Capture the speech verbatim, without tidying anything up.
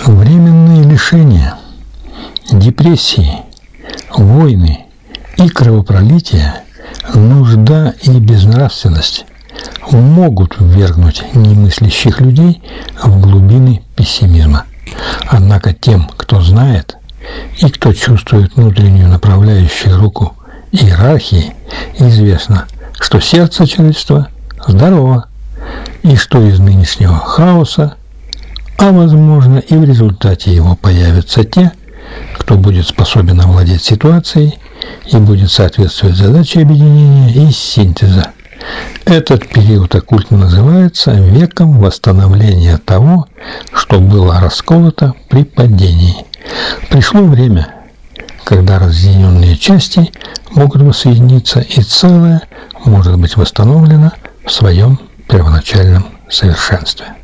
Временные лишения, депрессии, войны и кровопролитие, нужда и безнравственность могут ввергнуть немыслящих людей в глубины пессимизма. Однако тем, кто знает и кто чувствует внутреннюю направляющую руку иерархии, известно, что сердце человечества здорово, и что из нынешнего хаоса, а возможно и в результате его появятся те, кто будет способен овладеть ситуацией и будет соответствовать задаче объединения и синтеза. Этот период оккультно называется веком восстановления того, что было расколото при падении. Пришло время, когда разъединенные части могут воссоединиться, и целое может быть восстановлено в своем первоначальном совершенстве.